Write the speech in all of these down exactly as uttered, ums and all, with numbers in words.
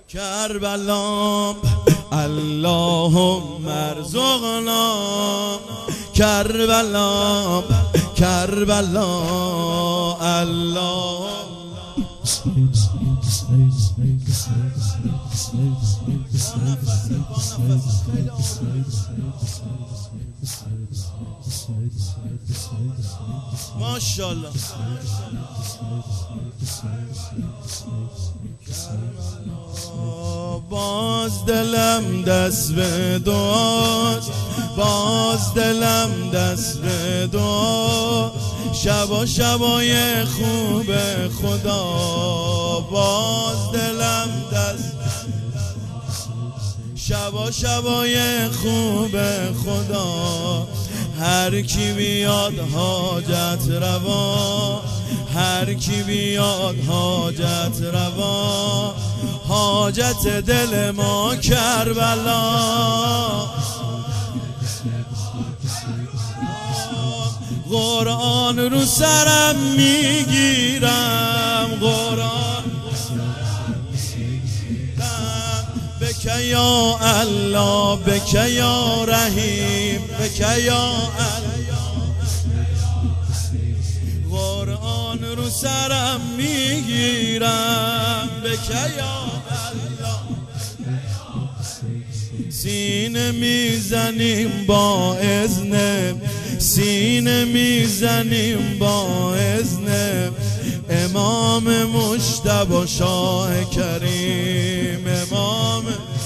کربلا اللهم ارزقنا کربلا کربلا الله ماشاءالله. باز دلم دست به دعاست، باز دلم دست به دعا، شبا شبای خوب خدا، باز دلم دست شبا شبای خوب خدا. هر کی بیاد حاجت روا، هر کی بیاد حاجت روا، حاجت دل ما کربلا. قرآن رو سرم میگیرم، قرآن بک یا الله، بک یا رحیم، بک یا الله. قرآن رو سرم میگیرم، بک یا الله. سینه میزنیم با اذن، سینه میزنیم با اذن امام مجتبی شاه کریم. امام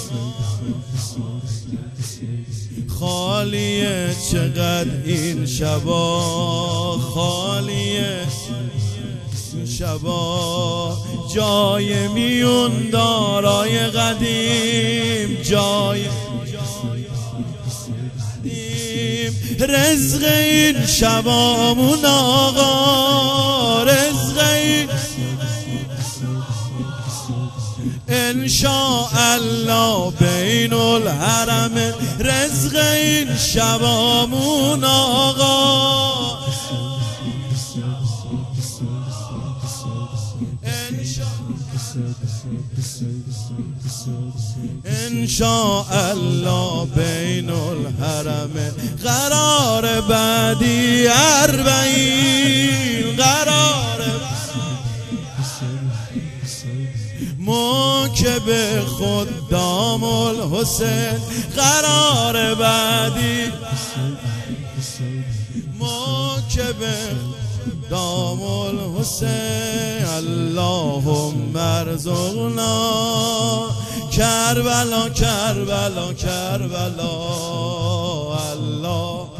خالیه چقدر این شبا، خالیه شبا، جای میون دارای قدیم، جای رزق این شبامون آقا، رزق این انشاءالله بین الحرم، رزق این شبامون آقا. انشاءالله بین الحرم، قرار بعدی اربعین، قرار موکب خدام الحسین، قرار بعدی موکب خدام الحسین. اللهم ارزقنا کربلا کربلا کربلا الله.